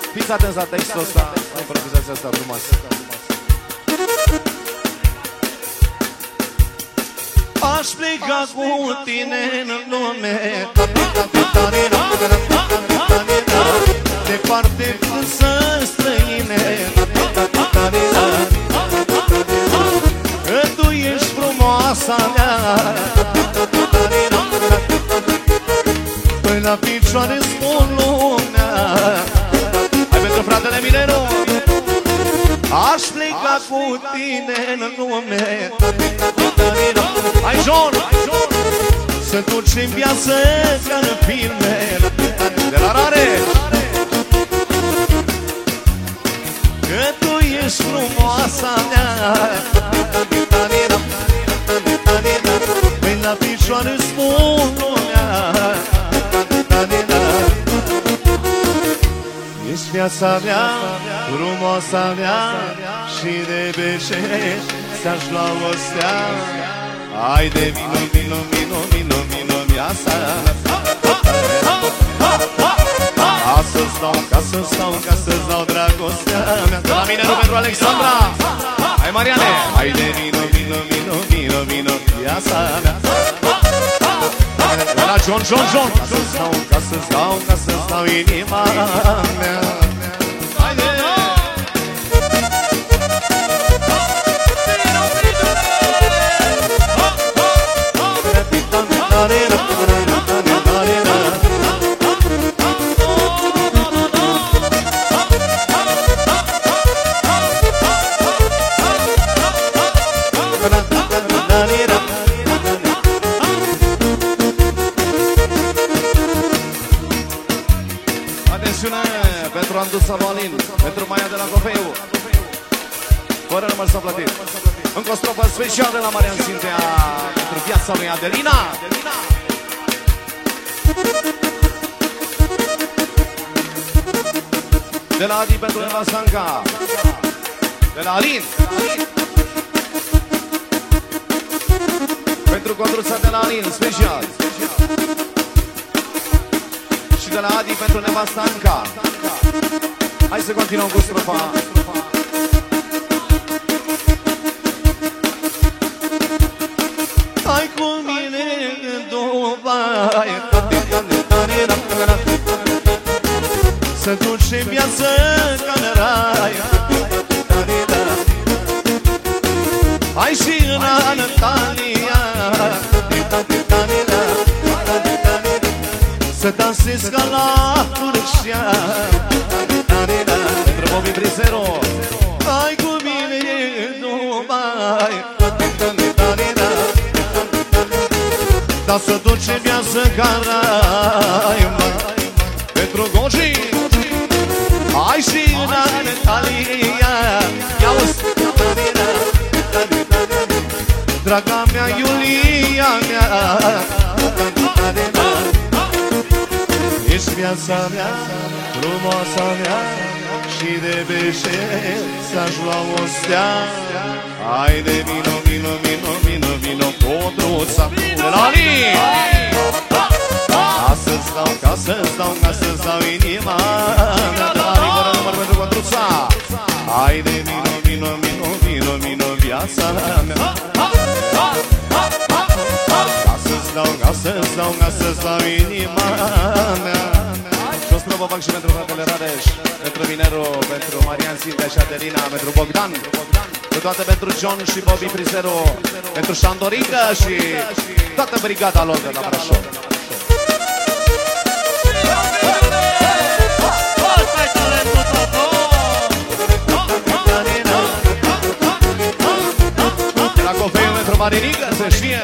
Fiți atenți la textul ăsta, la improvizația asta frumoasă. Aș pleca cu tine în lume, departe însă străine, că tu ești frumoasa mea, până la picioare spun lumea. Hai pentru fratele Mineru. Aș pleca cu tine în lume. Hai John, să ducem viață ca în filme de la Rareș, că tu ești frumoasa mea, până la picioare spun lumea. Ești viața mea, frumoasa mea, și de beșești ți-aș lua o stea. Haide, vino, vino, vino, vino, vino, viața mea. Ca să-ți dau, ca să-ți dau, ca să-ți dau dragostea mea. De la Mineru pentru Alexandra. Hai Mariane. Haide, vino, vino, vino, vino, vino, viața mea. De la John, John, John. Ca să-ți dau, ca să-ți dau, ca să-ți dau inima mea. Haide. Pentru Anduța Valin, pentru Maia de la Cofeiu, fără număr s-a plătit. Încă o strofă specială de la Marian Sintea pentru viața lui Adelina. De la Adi pentru Eva Sanca. De la Alin. Pentru Condruța de la Alin, special. Și de la Adi pentru nevasta Anca. Hai să continuăm cu strofa. Hai cu mine în Dubai, să ducem viață ca în rai. Hai și în Antalya, să dansez ca la Turcia. Pentru Bobby Brizero. Hai cu mine în Dubai, dar să duce viață ca rai. Pentru Goji. Hai și în Antalya. Ia-uzi, draga mea, Iulia mea, ești viața mea, frumoasa mea, și de beșești ți-aș lua o stea. Haide, vino, vino, vino, vino, vino, Codruța de la Alin. Ca să-ți dau, ca să-ți dau, ca să-ți dau inima mea. De la Alin, fără număr pentru Codruța. Haide, vino, vino, vino, vino, vino, viața mea. Ca să-ți dau, ca să-ți dau, ca să-ți dau inima mea. Și o strofă fac și pentru fratele Rareș, pentru Mineru, pentru Marian Sintea și Adelina, pentru Bogdan, cu toate pentru John și Bobby Frizero, pentru Șandorica și toată brigada lor de la Brașov. De la Cofeiu pentru Marinică, să știe.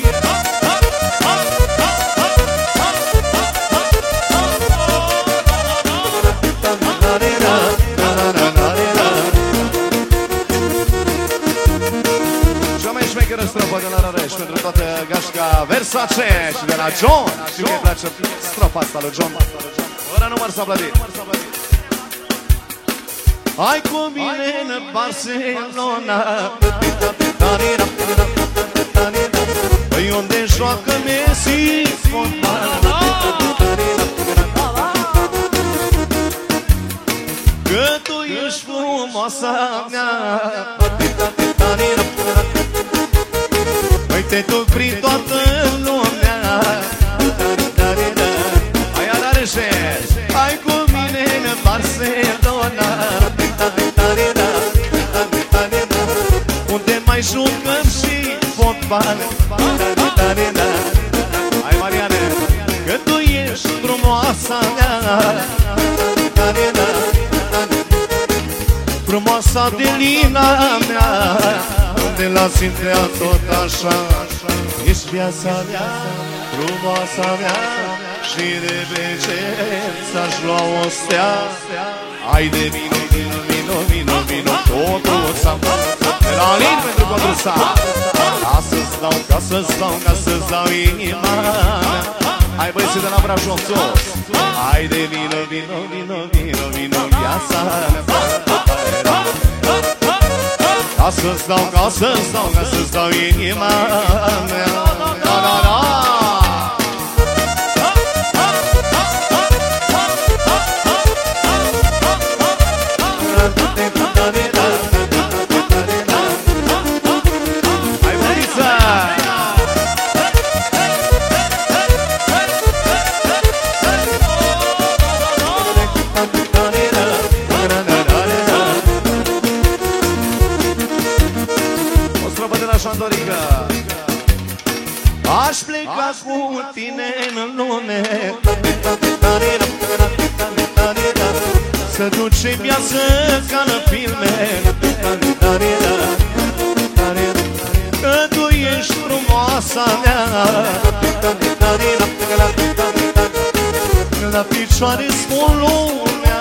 Strofă de la Rareș pentru toată gașca Versace și de la John. Și că îi place strofa asta lui John. Fără număr s-a plătit. Hai cu mine în Barcelona, păi unde joacă Messi fotbal. că tu ești frumoasa mea. Uite tu prin toată lumea. Hai Adareșe, hai cu mine în Barcelona, unde mai jucăm și fotbal. Hai Mariane, că tu ești frumoasa mea, frumoasa de lina mea, de la Sintea tot așa. Ești viața mea, frumoasa mea, și de pe cer ți-aș lua o stea. Haide vino, vino, vino, vino, vino, Codruța, de la Alin pentru Codruța. Ca să-ți dau, ca să-ți dau, ca să-ți dau inima mea. Hai băieții de la Brașov sus. Haide vino, vino, vino, vino, vino, viața mea. Ca să-ți dau, ca să-ți dau, ca să-ți dau inima mea. Da, da, da. Aș pleca cu tine în lume, să ducem viață ca în filme, că tu ești frumoasa mea, la picioare spun lumea.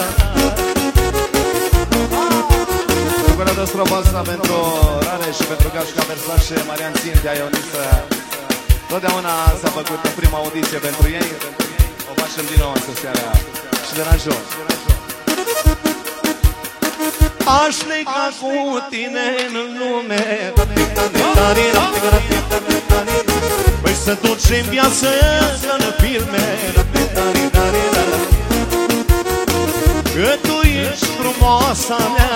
Bucură de stroba asta pentru Rareș și pentru Gașca Versace, Marian Țintea, Ionisă. Totdeauna s-a făcut în prima audiție pentru ei. O facem din nou astă seara și de la jos. Aș pleca cu tine în lume, păi să ducem viață ca în filme, că tu ești frumoasa mea,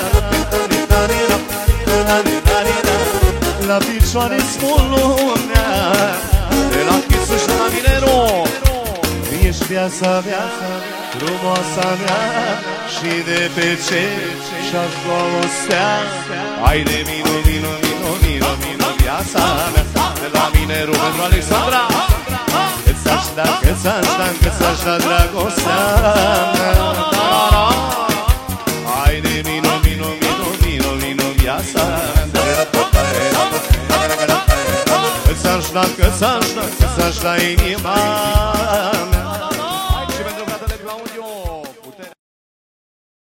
la picioare-ți spun lumea, de la Chisu și la Mineru. Ești viața mea, frumoasa mea, și de pe cer și-aș lua o stea. Haide vino, vino, vino, vino, vino, viața mea, de la Mineru pentru Alexandra. Că-ți-aș da, că-ți-aș da, că-ți-aș da dragostea mea. Haide vino, vino, vino, vino, vino, viața mea. Că ți-aș da, că ți-aș da, că ți-aș da inima